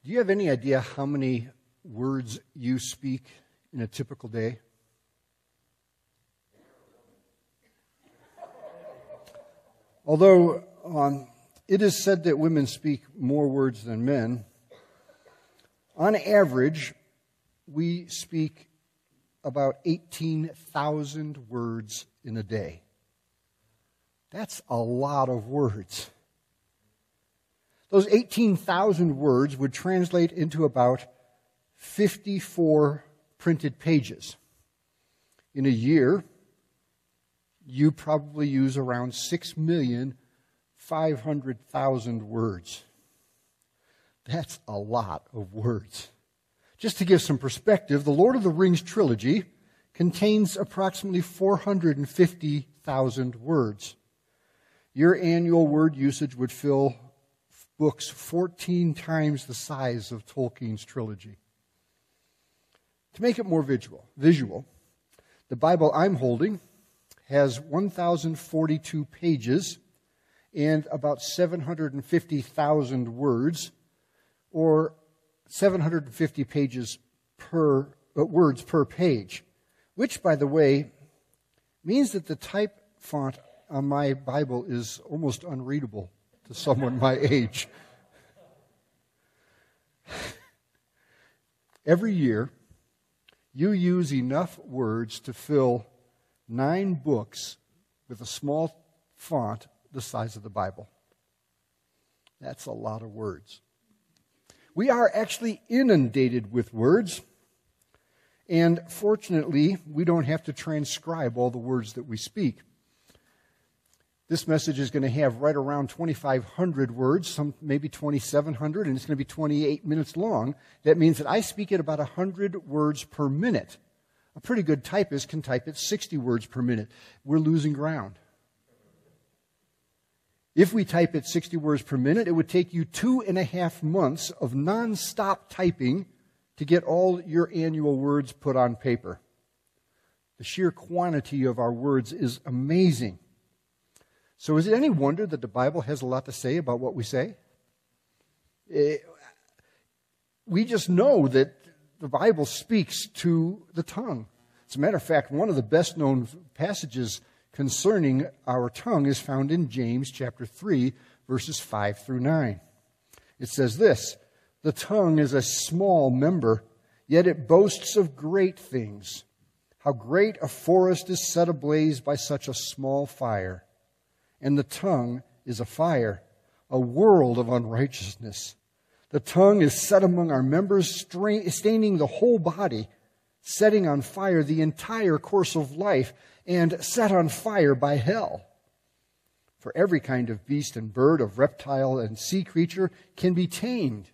Do you have any idea how many words you speak in a typical day? Although it is said that women speak more words than men, on average, we speak about 18,000 words in a day. That's a lot of words. Those 18,000 words would translate into about 54 printed pages. In a year, you probably use around 6,500,000 words. That's a lot of words. Just to give some perspective, the Lord of the Rings trilogy contains approximately 450,000 words. Your annual word usage would fill books 14 times the size of Tolkien's trilogy. To make it more visual, the Bible I'm holding has 1,042 pages and about 750,000 words, or 750 pages per words per page, which, by the way, means that the type font on my Bible is almost unreadable to someone my age. Every year, you use enough words to fill 9 books with a small font the size of the Bible. That's a lot of words. We are actually inundated with words, and fortunately, we don't have to transcribe all the words that we speak. This message is going to have right around 2,500 words, some maybe 2,700, and it's going to be 28 minutes long. That means that I speak at about 100 words per minute. A pretty good typist can type at 60 words per minute. We're losing ground. If we type at 60 words per minute, it would take you 2.5 months of nonstop typing to get all your annual words put on paper. The sheer quantity of our words is amazing. So is it any wonder that the Bible has a lot to say about what we say? We just know that the Bible speaks to the tongue. As a matter of fact, one of the best known passages concerning our tongue is found in James chapter 3, verses 5 through 9. It says this: "The tongue is a small member, yet it boasts of great things. How great a forest is set ablaze by such a small fire. And the tongue is a fire, a world of unrighteousness. The tongue is set among our members, staining the whole body, setting on fire the entire course of life, and set on fire by hell. For every kind of beast and bird, of reptile and sea creature can be tamed,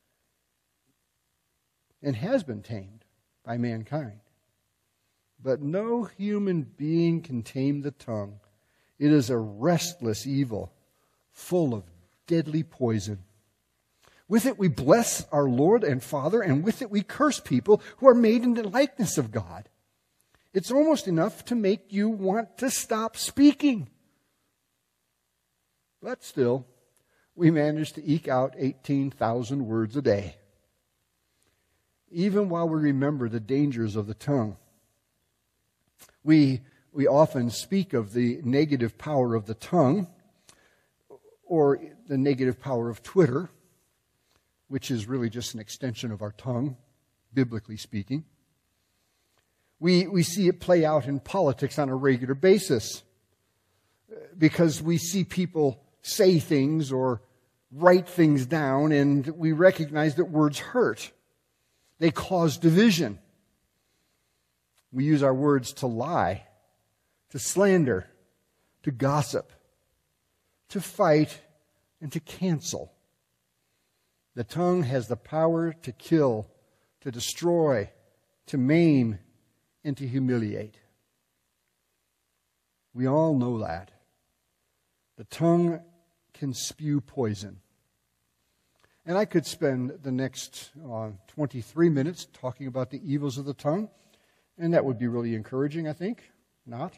and has been tamed by mankind. But no human being can tame the tongue. It is a restless evil, full of deadly poison. With it we bless our Lord and Father, and with it we curse people who are made in the likeness of God. It's almost enough to make you want to stop speaking. But still, we manage to eke out 18,000 words a day. Even while we remember the dangers of the tongue, we often speak of the negative power of the tongue, or the negative power of Twitter, which is really just an extension of our tongue, biblically speaking. We see it play out in politics on a regular basis, because we see people say things or write things down, and we recognize that words hurt. They cause division. We use our words to lie, to slander, to gossip, to fight, and to cancel. The tongue has the power to kill, to destroy, to maim, and to humiliate. We all know that. The tongue can spew poison. And I could spend the next 23 minutes talking about the evils of the tongue, and that would be really encouraging, I think. Not?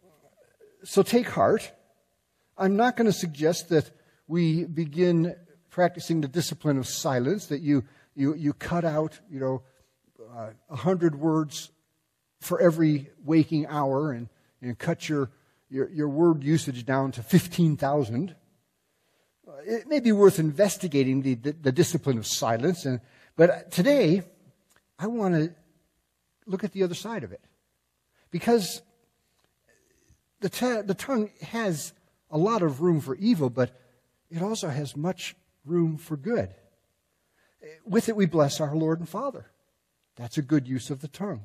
So take heart. I'm not going to suggest that we begin practicing the discipline of silence, that you cut out, 100 words for every waking hour and cut your word usage down to 15,000. It may be worth investigating the discipline of silence. But today, I want to look at the other side of it. Because the tongue has a lot of room for evil, but it also has much room for good. With it, we bless our Lord and Father. That's a good use of the tongue.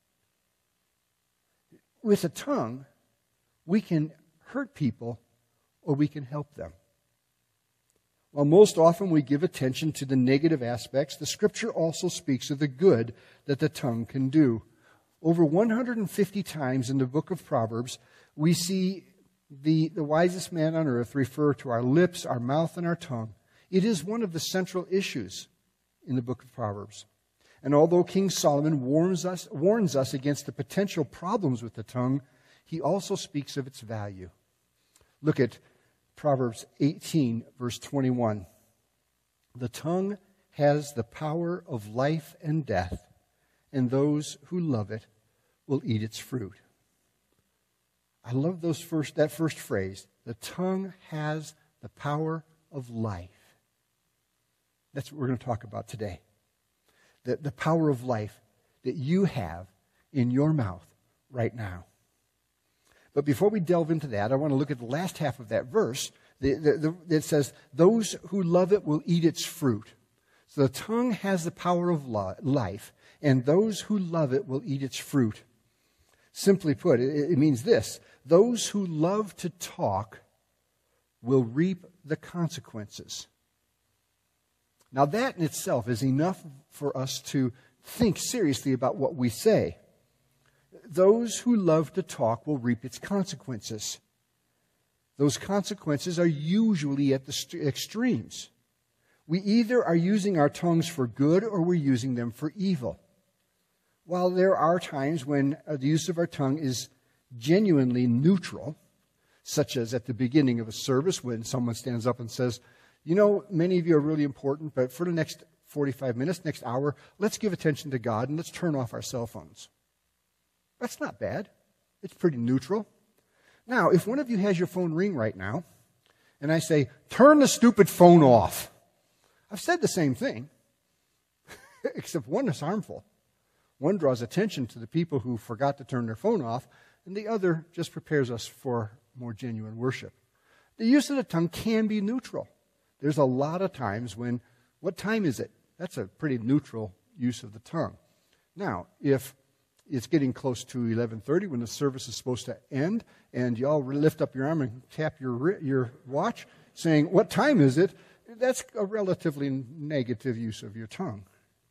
With a tongue, we can hurt people or we can help them. While most often we give attention to the negative aspects, the Scripture also speaks of the good that the tongue can do. Over 150 times in the book of Proverbs, we see the wisest man on earth refer to our lips, our mouth, and our tongue. It is one of the central issues in the book of Proverbs. And although King Solomon warns us against the potential problems with the tongue, he also speaks of its value. Look at Proverbs 18, verse 21. The tongue has the power of life and death, and those who love it will eat its fruit. I love that first phrase. The tongue has the power of life. That's what we're going to talk about today. The power of life that you have in your mouth right now. But before we delve into that, I want to look at the last half of that verse. It says, those who love it will eat its fruit. So the tongue has the power of life, and those who love it will eat its fruit. Simply put, it means this. Those who love to talk will reap the consequences. Now that in itself is enough for us to think seriously about what we say. Those who love to talk will reap its consequences. Those consequences are usually at the extremes. We either are using our tongues for good or we're using them for evil. While there are times when the use of our tongue is genuinely neutral, such as at the beginning of a service when someone stands up and says, many of you are really important, but for the next 45 minutes, next hour, let's give attention to God and let's turn off our cell phones. That's not bad. It's pretty neutral. Now, if one of you has your phone ring right now, and I say, turn the stupid phone off, I've said the same thing, except one is harmful. One draws attention to the people who forgot to turn their phone off, and the other just prepares us for more genuine worship. The use of the tongue can be neutral. There's a lot of times when, what time is it? That's a pretty neutral use of the tongue. Now, if it's getting close to 11:30 when the service is supposed to end, and you all lift up your arm and tap your watch, saying, what time is it? That's a relatively negative use of your tongue.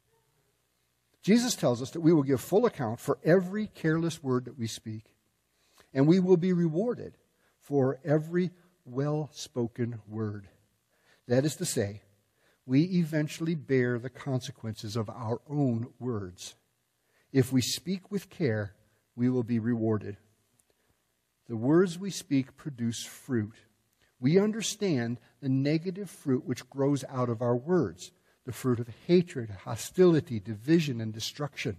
Jesus tells us that we will give full account for every careless word that we speak, and we will be rewarded for every well-spoken word. That is to say, we eventually bear the consequences of our own words. If we speak with care, we will be rewarded. The words we speak produce fruit. We understand the negative fruit which grows out of our words, the fruit of hatred, hostility, division, and destruction.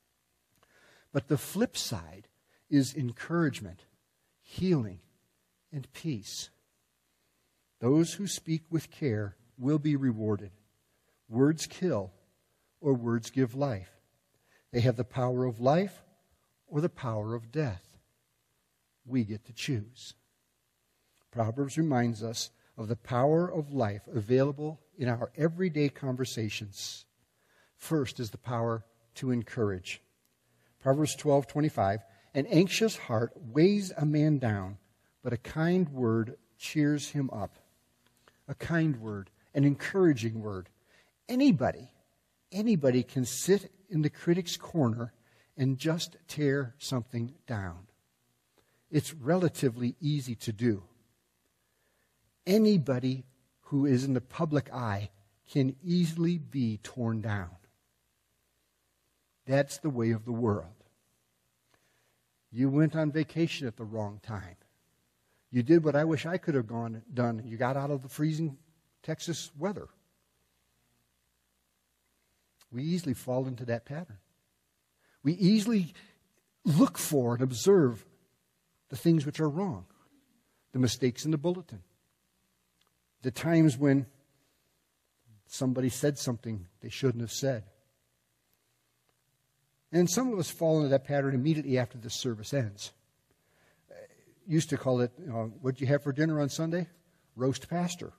But the flip side is encouragement, healing, and peace. Those who speak with care will be rewarded. Words kill, or words give life. They have the power of life or the power of death. We get to choose. Proverbs reminds us of the power of life available in our everyday conversations. First is the power to encourage. Proverbs 12:25, an anxious heart weighs a man down, but a kind word cheers him up. A kind word, an encouraging word. Anybody can sit in the critic's corner and just tear something down. It's relatively easy to do. Anybody who is in the public eye can easily be torn down. That's the way of the world. You went on vacation at the wrong time. You did what I wish I could have done. You got out of the freezing Texas weather. We easily fall into that pattern. We easily look for and observe the things which are wrong, the mistakes in the bulletin, the times when somebody said something they shouldn't have said. And some of us fall into that pattern immediately after the service ends. Used to call it, what'd you have for dinner on Sunday? Roast pastor.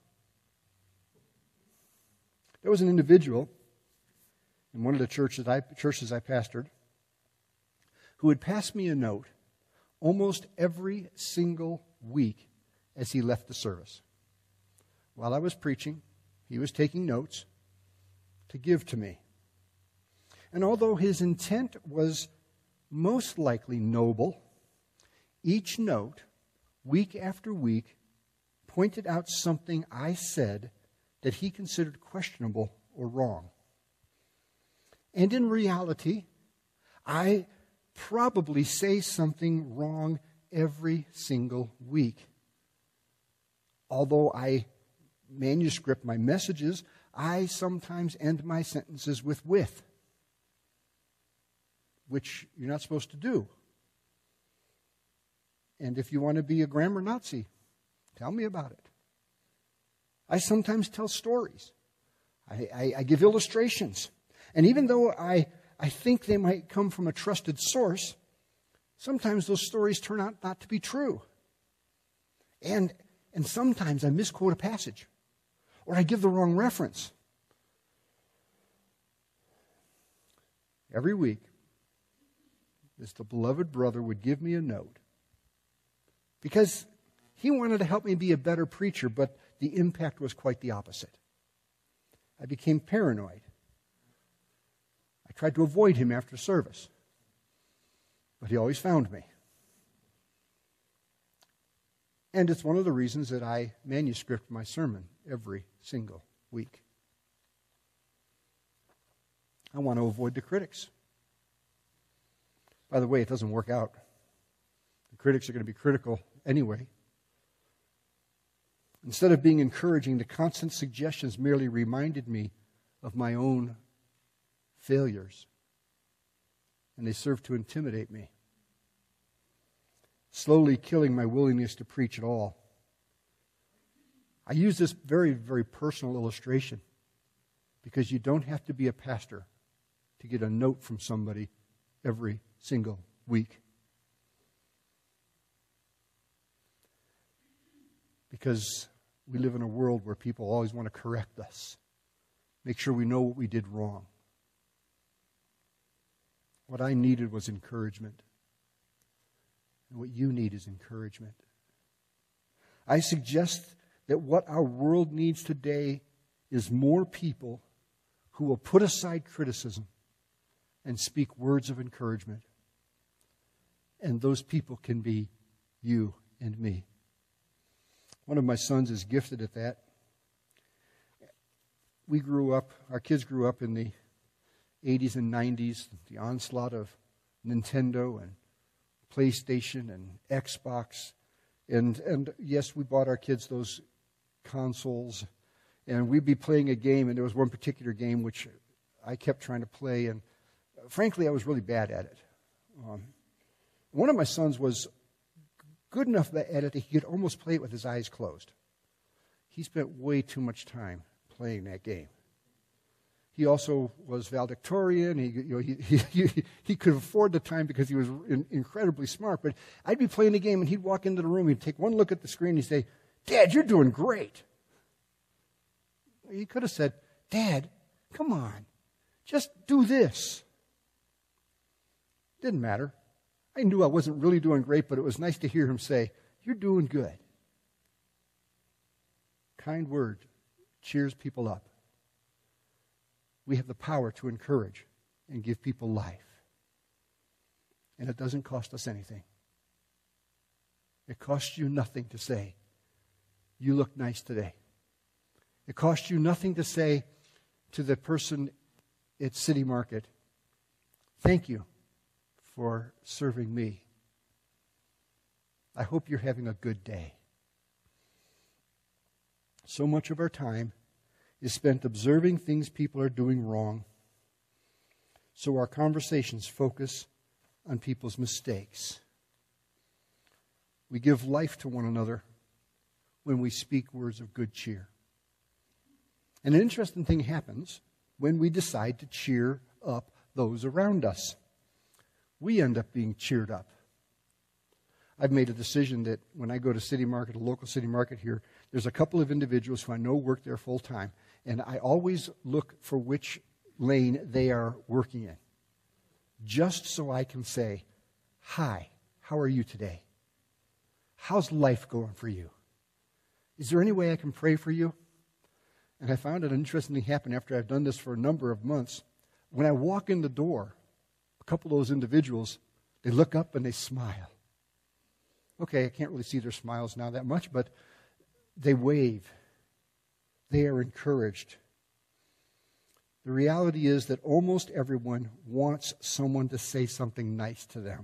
There was an individual in one of the churches I pastored who would pass me a note almost every single week as he left the service. While I was preaching, he was taking notes to give to me. And although his intent was most likely noble, each note, week after week, pointed out something I said that he considered questionable or wrong. And in reality, I probably say something wrong every single week. Although I manuscript my messages, I sometimes end my sentences with which you're not supposed to do. And if you want to be a grammar Nazi, tell me about it. I sometimes tell stories. I give illustrations. And even though I think they might come from a trusted source, sometimes those stories turn out not to be true. And sometimes I misquote a passage, or I give the wrong reference. Every week, this the beloved brother would give me a note because he wanted to help me be a better preacher, but the impact was quite the opposite. I became paranoid. I tried to avoid him after service, but he always found me. And it's one of the reasons that I manuscript my sermon every single week. I want to avoid the critics. By the way, it doesn't work out. The critics are going to be critical anyway. Instead of being encouraging, the constant suggestions merely reminded me of my own failures. And they served to intimidate me, slowly killing my willingness to preach at all. I use this very, very personal illustration because you don't have to be a pastor to get a note from somebody every single week. Because we live in a world where people always want to correct us, make sure we know what we did wrong. What I needed was encouragement. And what you need is encouragement. I suggest that what our world needs today is more people who will put aside criticism and speak words of encouragement. And those people can be you and me. One of my sons is gifted at that. Our kids grew up in the 80s and 90s, the onslaught of Nintendo and PlayStation and Xbox. And yes, we bought our kids those consoles. And we'd be playing a game, and there was one particular game which I kept trying to play, and frankly, I was really bad at it. One of my sons was good enough at it that he could almost play it with his eyes closed. He spent way too much time playing that game. He also was valedictorian. He could afford the time because he was incredibly smart. But I'd be playing the game, and he'd walk into the room. He'd take one look at the screen. He'd say, "Dad, you're doing great." He could have said, "Dad, come on, just do this." Didn't matter. I knew I wasn't really doing great, but it was nice to hear him say, "You're doing good." Kind word cheers people up. We have the power to encourage and give people life. And it doesn't cost us anything. It costs you nothing to say, "You look nice today." It costs you nothing to say to the person at City Market, "Thank you for serving me. I hope you're having a good day." So much of our time is spent observing things people are doing wrong, so our conversations focus on people's mistakes. We give life to one another when we speak words of good cheer. And an interesting thing happens when we decide to cheer up those around us. We end up being cheered up. I've made a decision that when I go to City Market, a local City Market here, there's a couple of individuals who I know work there full time, and I always look for which lane they are working in, just so I can say, "Hi, how are you today? How's life going for you? Is there any way I can pray for you?" And I found an interesting thing happen after I've done this for a number of months. When I walk in the door, a couple of those individuals, they look up and they smile. Okay, I can't really see their smiles now that much, but they wave. They are encouraged. The reality is that almost everyone wants someone to say something nice to them.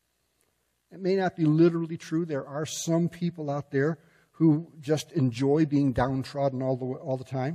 It may not be literally true. There are some people out there who just enjoy being downtrodden all the time.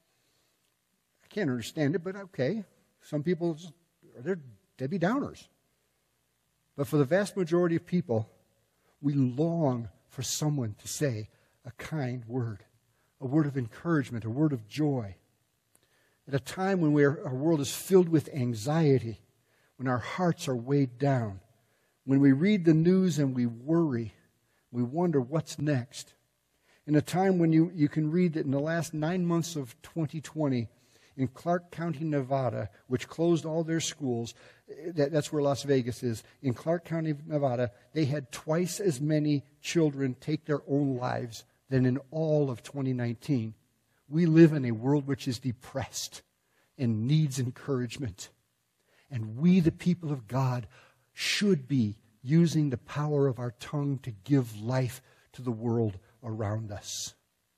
I can't understand it, but okay. Some people, they're Debbie Downers. But for the vast majority of people, we long for someone to say a kind word, a word of encouragement, a word of joy. At a time when our world is filled with anxiety, when our hearts are weighed down, when we read the news and we worry, we wonder what's next. In a time when you can read that in the last 9 months of 2020, in Clark County, Nevada, which closed all their schools, that's where Las Vegas is, in Clark County, Nevada, they had twice as many children take their own lives than in all of 2019. We live in a world which is depressed and needs encouragement. And we, the people of God, should be using the power of our tongue to give life to the world around us.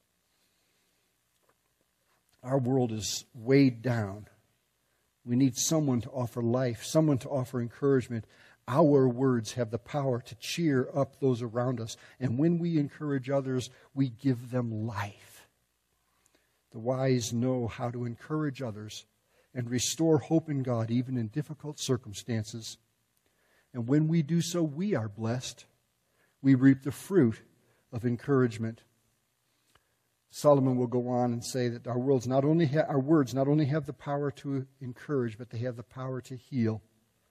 Our world is weighed down. We need someone to offer life, someone to offer encouragement. Our words have the power to cheer up those around us. And when we encourage others, we give them life. The wise know how to encourage others and restore hope in God, even in difficult circumstances. And when we do so, we are blessed. We reap the fruit of encouragement. Solomon will go on and say that our words not only have the power to encourage, but they have the power to heal.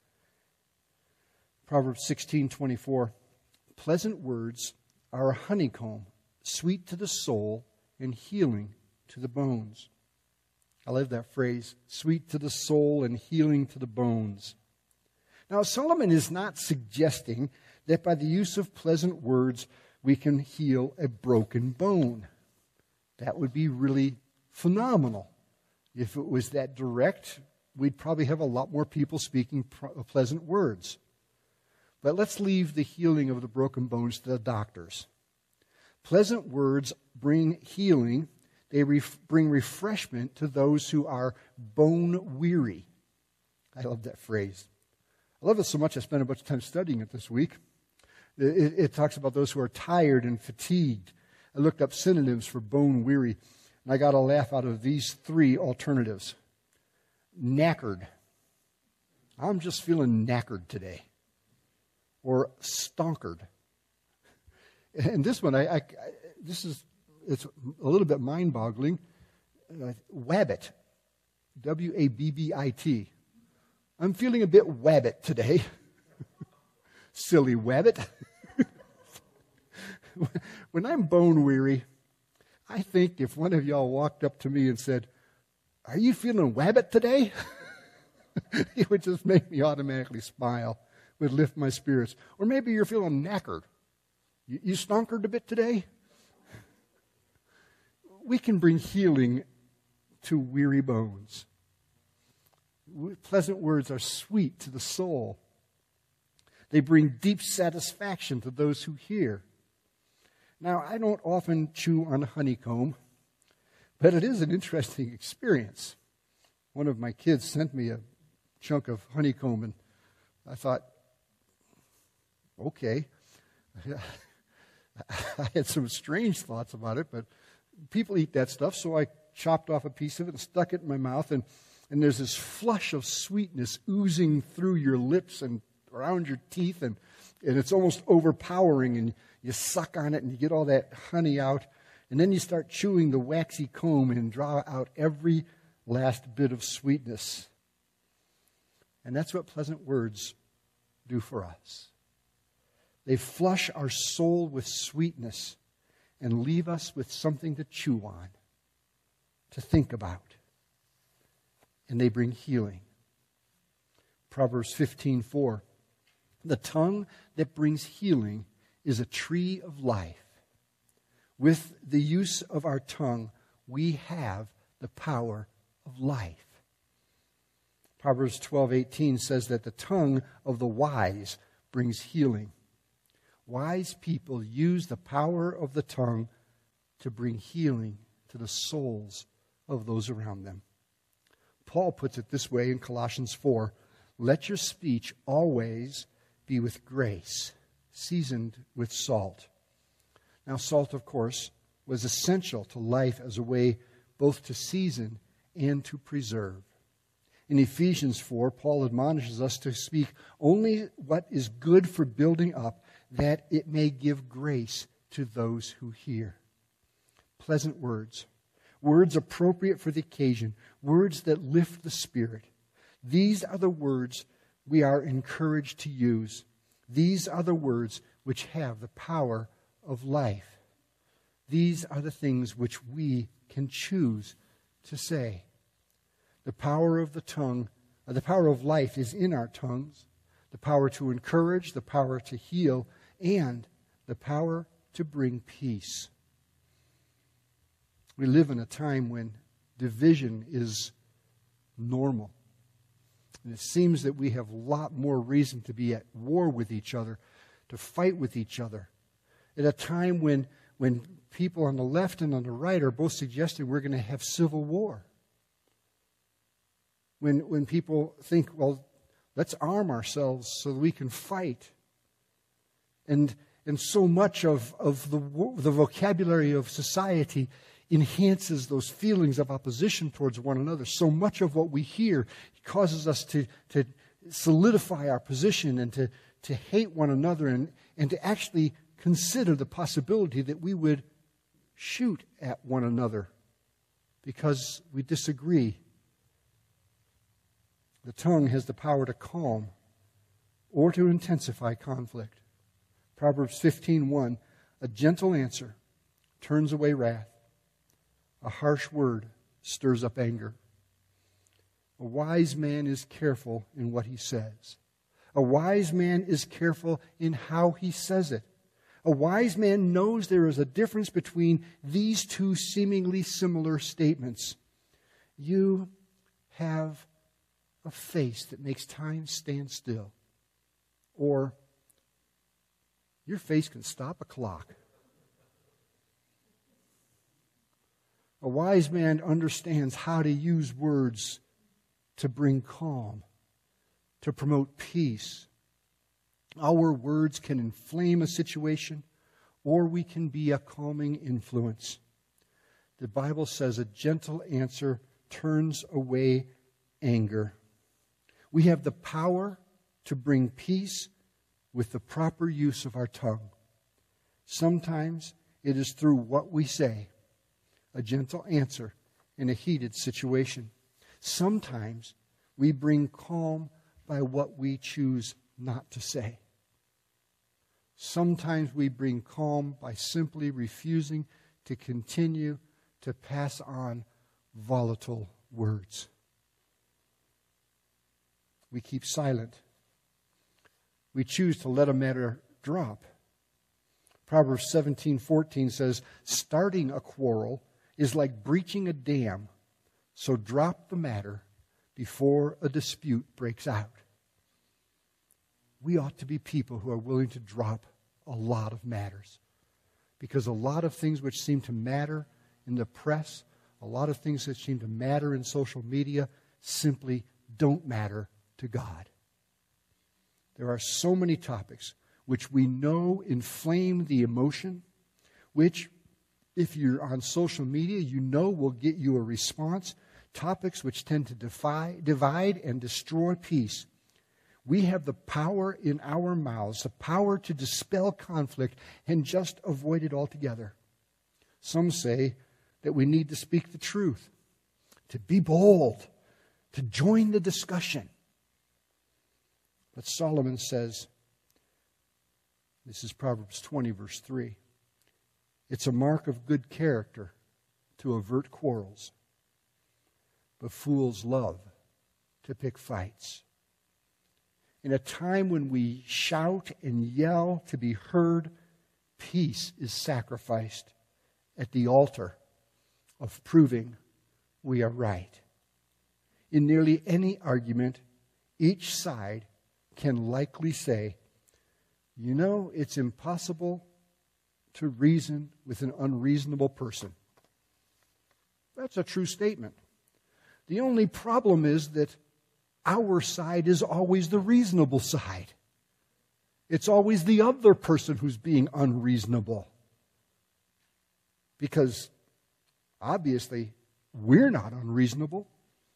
Proverbs 16:24, pleasant words are a honeycomb, sweet to the soul and healing to the bones. I love that phrase, sweet to the soul and healing to the bones. Now, Solomon is not suggesting that by the use of pleasant words we can heal a broken bone. That would be really phenomenal. If it was that direct, we'd probably have a lot more people speaking pleasant words. But let's leave the healing of the broken bones to the doctors. Pleasant words bring healing. They bring refreshment to those who are bone weary. I love that phrase. I love it so much I spent a bunch of time studying it this week. It talks about those who are tired and fatigued. I looked up synonyms for bone weary, and I got a laugh out of these three alternatives. Knackered. I'm just feeling knackered today. Or stonkered. And this one, it's a little bit mind-boggling. Wabbit. W-A-B-B-I-T. I'm feeling a bit wabbit today. Silly wabbit. When I'm bone weary, I think if one of y'all walked up to me and said, "Are you feeling wabbit today?" It would just make me automatically smile, would lift my spirits. Or maybe you're feeling knackered. You stonkered a bit today? We can bring healing to weary bones. Pleasant words are sweet to the soul. They bring deep satisfaction to those who hear. Now, I don't often chew on honeycomb, but it is an interesting experience. One of my kids sent me a chunk of honeycomb, and I thought, okay. I had some strange thoughts about it, but people eat that stuff, so I chopped off a piece of it and stuck it in my mouth, and And there's this flush of sweetness oozing through your lips and around your teeth, and it's almost overpowering, and you suck on it and you get all that honey out, and then you start chewing the waxy comb and draw out every last bit of sweetness. And that's what pleasant words do for us. They flush our soul with sweetness and leave us with something to chew on, to think about. And they bring healing. Proverbs 15:4. The tongue that brings healing is a tree of life. With the use of our tongue, we have the power of life. Proverbs 12:18 says that the tongue of the wise brings healing. Wise people use the power of the tongue to bring healing to the souls of those around them. Paul puts it this way in Colossians 4, let your speech always be with grace, seasoned with salt. Now, salt, of course, was essential to life as a way both to season and to preserve. In Ephesians 4, Paul admonishes us to speak only what is good for building up, that it may give grace to those who hear. Pleasant words, words appropriate for the occasion, words that lift the spirit. These are the words we are encouraged to use. These are the words which have the power of life. These are the things which we can choose to say. The power of the tongue, the power of life is in our tongues. The power to encourage, the power to heal, and the power to bring peace. We live in a time when division is normal. And it seems that we have a lot more reason to be at war with each other, to fight with each other. At a time when people on the left and on the right are both suggesting we're going to have civil war. When people think, well, let's arm ourselves so that we can fight. And so much of the vocabulary of society enhances those feelings of opposition towards one another. So much of what we hear causes us to solidify our position and to hate one another and to actually consider the possibility that we would shoot at one another because we disagree. The tongue has the power to calm or to intensify conflict. Proverbs 15:1, a gentle answer turns away wrath. A harsh word stirs up anger. A wise man is careful in what he says. A wise man is careful in how he says it. A wise man knows there is a difference between these two seemingly similar statements. You have a face that makes time stand still. Or, your face can stop a clock. A wise man understands how to use words to bring calm, to promote peace. Our words can inflame a situation, or we can be a calming influence. The Bible says a gentle answer turns away anger. We have the power to bring peace with the proper use of our tongue. Sometimes it is through what we say, a gentle answer in a heated situation. Sometimes we bring calm by what we choose not to say. Sometimes we bring calm by simply refusing to continue to pass on volatile words. We keep silent. We choose to let a matter drop. Proverbs 17:14 says, starting a quarrel is like breaching a dam, so drop the matter before a dispute breaks out. We ought to be people who are willing to drop a lot of matters, because a lot of things which seem to matter in the press, a lot of things that seem to matter in social media simply don't matter to God. There are so many topics which we know inflame the emotion, which, if you're on social media, you know will get you a response. topics which tend to divide and destroy peace. We have the power in our mouths, the power to dispel conflict and just avoid it altogether. Some say that we need to speak the truth, to be bold, to join the discussion. But Solomon says, this is Proverbs 20, verse 3, it's a mark of good character to avert quarrels, but fools love to pick fights. In a time when we shout and yell to be heard, peace is sacrificed at the altar of proving we are right. In nearly any argument, each side can likely say, you know, it's impossible to reason with an unreasonable person. That's a true statement. The only problem is that our side is always the reasonable side. It's always the other person who's being unreasonable. Because obviously we're not unreasonable.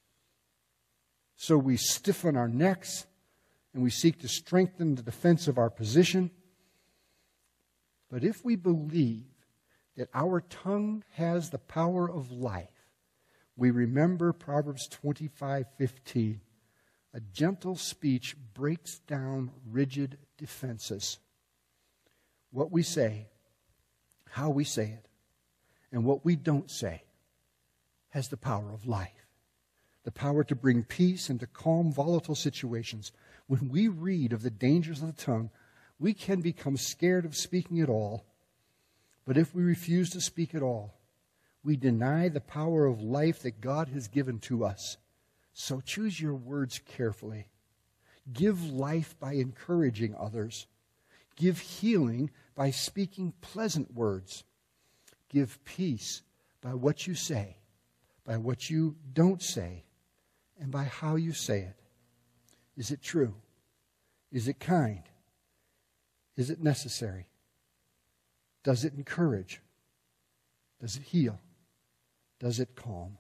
So we stiffen our necks and we seek to strengthen the defense of our position. But if we believe that our tongue has the power of life, we remember Proverbs 25:15. A gentle speech breaks down rigid defenses. What we say, how we say it, and what we don't say has the power of life. The power to bring peace and to calm volatile situations. When we read of the dangers of the tongue, we can become scared of speaking at all. But if we refuse to speak at all, we deny the power of life that God has given to us. So choose your words carefully. Give life by encouraging others. Give healing by speaking pleasant words. Give peace by what you say, by what you don't say, and by how you say it. Is it true? Is it kind? Is it necessary? Does it encourage? Does it heal? Does it calm?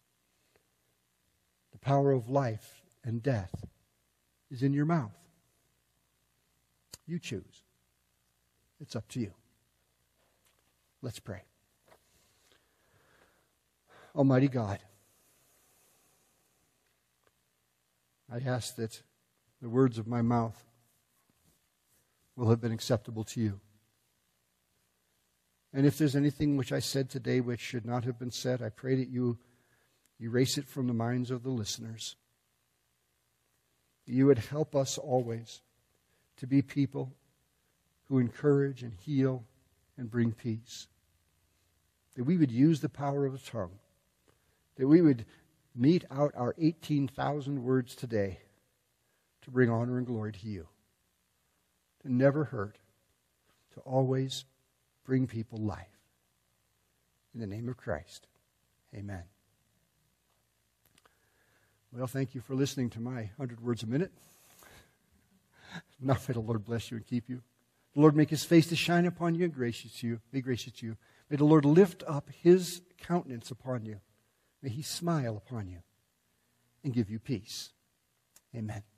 The power of life and death is in your mouth. You choose. It's up to you. Let's pray. Almighty God, I ask that the words of my mouth will have been acceptable to you. And if there's anything which I said today which should not have been said, I pray that you erase it from the minds of the listeners. You would help us always to be people who encourage and heal and bring peace. That we would use the power of the tongue. That we would mete out our 18,000 words today to bring honor and glory to you. To never hurt. To always bring people life. In the name of Christ, amen. Well, thank you for listening to my 100 words a minute. Now may the Lord bless you and keep you. The Lord make His face to shine upon you and be gracious to you. May the Lord lift up His countenance upon you. May He smile upon you and give you peace. Amen.